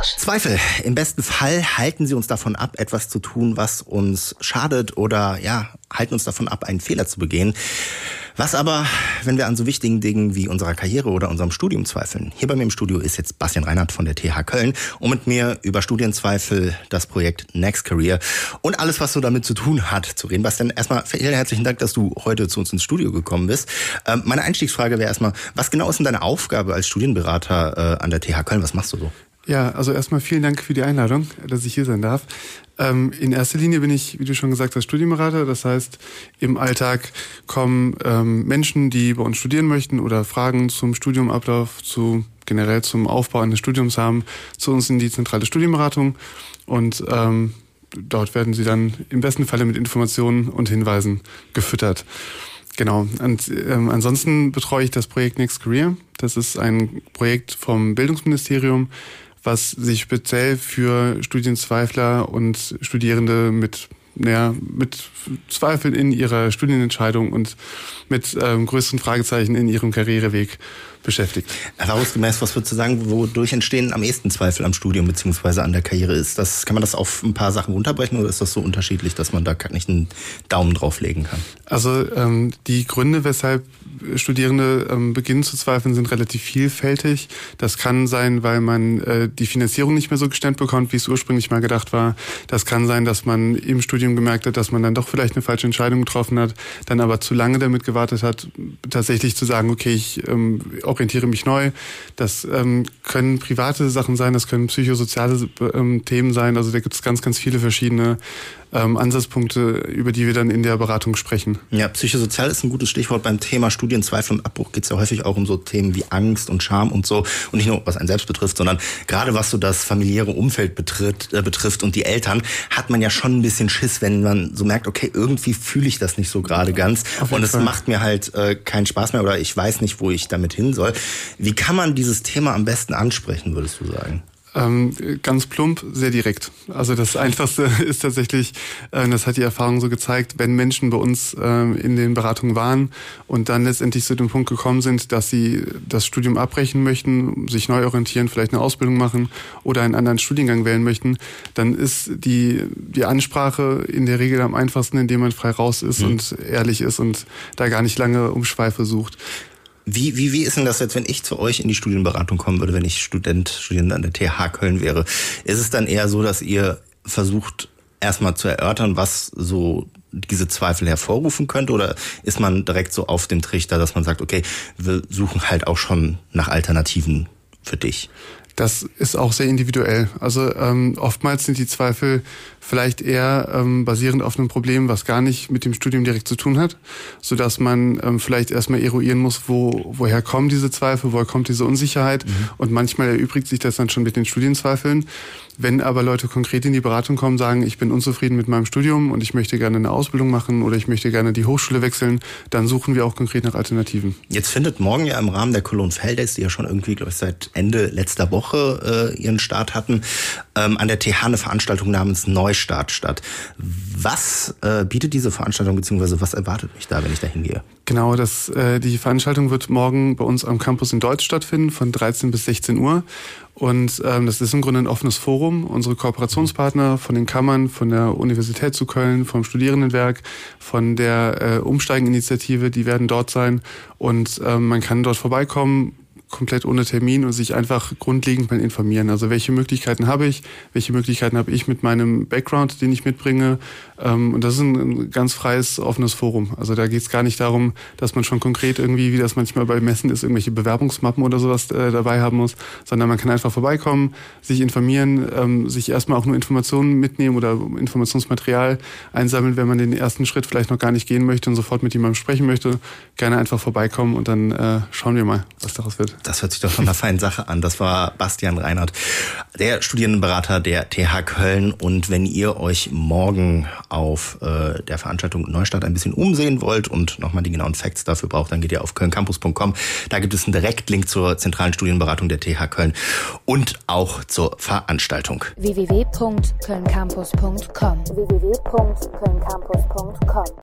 Zweifel. Im besten Fall halten sie uns davon ab, etwas zu tun, was uns schadet, oder halten uns davon ab, einen Fehler zu begehen. Was aber, wenn wir an so wichtigen Dingen wie unserer Karriere oder unserem Studium zweifeln? Hier bei mir im Studio ist jetzt Bastian Reinhardt von der TH Köln, um mit mir über Studienzweifel, das Projekt Next Career und alles, was so damit zu tun hat, zu reden. Bastian, erstmal vielen herzlichen Dank, dass du heute zu uns ins Studio gekommen bist. Meine Einstiegsfrage wäre erstmal, was genau ist denn deine Aufgabe als Studienberater an der TH Köln? Was machst du so? Ja, also erstmal vielen Dank für die Einladung, dass ich hier sein darf. In erster Linie bin ich, wie du schon gesagt hast, Studienberater. Das heißt, im Alltag kommen Menschen, die bei uns studieren möchten oder Fragen zum Studiumablauf, generell zum Aufbau eines Studiums haben, zu uns in die zentrale Studienberatung. Und dort werden sie dann im besten Falle mit Informationen und Hinweisen gefüttert. Genau. Und ansonsten betreue ich das Projekt Next Career. Das ist ein Projekt vom Bildungsministerium, was sich speziell für Studienzweifler und Studierende mit Zweifeln in ihrer Studienentscheidung und mit größeren Fragezeichen in ihrem Karriereweg beschäftigt. Erfahrungsgemäß, was würdest du sagen, wodurch entstehen am ehesten Zweifel am Studium bzw. an der Karriere? Kann man das auf ein paar Sachen runterbrechen oder ist das so unterschiedlich, dass man da nicht einen Daumen drauflegen kann? Also die Gründe, weshalb Studierende beginnen zu zweifeln, sind relativ vielfältig. Das kann sein, weil man die Finanzierung nicht mehr so gestemmt bekommt, wie es ursprünglich mal gedacht war. Das kann sein, dass man im Studium gemerkt hat, dass man dann doch vielleicht eine falsche Entscheidung getroffen hat, dann aber zu lange damit gewartet hat, tatsächlich zu sagen, okay, ich orientiere mich neu. Das können private Sachen sein, das können psychosoziale Themen sein. Also da gibt es ganz, ganz viele verschiedene Ansatzpunkte, über die wir dann in der Beratung sprechen. Ja, psychosozial ist ein gutes Stichwort. Beim Thema Studienzweifel und Abbruch geht es ja häufig auch um so Themen wie Angst und Scham und so. Und nicht nur, was einen selbst betrifft, sondern gerade was so das familiäre Umfeld betrifft und die Eltern, hat man ja schon ein bisschen Schiss, wenn man so merkt, okay, irgendwie fühle ich das nicht so gerade ganz. Und es macht mir halt keinen Spaß mehr oder ich weiß nicht, wo ich damit hin soll. Wie kann man dieses Thema am besten ansprechen, würdest du sagen? Ganz plump, sehr direkt. Also das Einfachste ist tatsächlich, das hat die Erfahrung so gezeigt, wenn Menschen bei uns in den Beratungen waren und dann letztendlich zu dem Punkt gekommen sind, dass sie das Studium abbrechen möchten, sich neu orientieren, vielleicht eine Ausbildung machen oder einen anderen Studiengang wählen möchten, dann ist die Ansprache in der Regel am einfachsten, indem man frei raus ist und ehrlich ist und da gar nicht lange Umschweife sucht. Wie ist denn das jetzt, wenn ich zu euch in die Studienberatung kommen würde, wenn ich Student an der TH Köln wäre? Ist es dann eher so, dass ihr versucht, erstmal zu erörtern, was so diese Zweifel hervorrufen könnte? Oder ist man direkt so auf dem Trichter, dass man sagt, okay, wir suchen halt auch schon nach Alternativen für dich? Das ist auch sehr individuell. Also oftmals sind die Zweifel vielleicht eher basierend auf einem Problem, was gar nicht mit dem Studium direkt zu tun hat, sodass man vielleicht erstmal eruieren muss, woher kommen diese Zweifel, woher kommt diese Unsicherheit. Und manchmal erübrigt sich das dann schon mit den Studienzweifeln. Wenn aber Leute konkret in die Beratung kommen, sagen, ich bin unzufrieden mit meinem Studium und ich möchte gerne eine Ausbildung machen oder ich möchte gerne die Hochschule wechseln, dann suchen wir auch konkret nach Alternativen. Jetzt findet morgen ja im Rahmen der Cologne Fall Days, die ja schon irgendwie, glaube ich, seit Ende letzter Woche ihren Start hatten, an der TH eine Veranstaltung namens Neustart statt. Was bietet diese Veranstaltung, beziehungsweise was erwartet mich da, wenn ich da hingehe? Genau, die Veranstaltung wird morgen bei uns am Campus in Deutz stattfinden, von 13 bis 16 Uhr. Und das ist im Grunde ein offenes Forum. Unsere Kooperationspartner von den Kammern, von der Universität zu Köln, vom Studierendenwerk, von der Umsteigen-Initiative, die werden dort sein. Und man kann dort vorbeikommen, komplett ohne Termin und sich einfach grundlegend mal informieren. Also welche Möglichkeiten habe ich mit meinem Background, den ich mitbringe. Und das ist ein ganz freies, offenes Forum. Also da geht es gar nicht darum, dass man schon konkret irgendwie, wie das manchmal bei Messen ist, irgendwelche Bewerbungsmappen oder sowas dabei haben muss, sondern man kann einfach vorbeikommen, sich informieren, sich erstmal auch nur Informationen mitnehmen oder Informationsmaterial einsammeln, wenn man den ersten Schritt vielleicht noch gar nicht gehen möchte und sofort mit jemandem sprechen möchte. Gerne einfach vorbeikommen und dann schauen wir mal, was daraus wird. Das hört sich doch von einer feinen Sache an. Das war Bastian Reinhardt, der Studierendenberater der TH Köln. Und wenn ihr euch morgen auf der Veranstaltung Neustart ein bisschen umsehen wollt und nochmal die genauen Facts dafür braucht, dann geht ihr auf kölncampus.com. Da gibt es einen Direktlink zur zentralen Studienberatung der TH Köln und auch zur Veranstaltung. www.kölncampus.com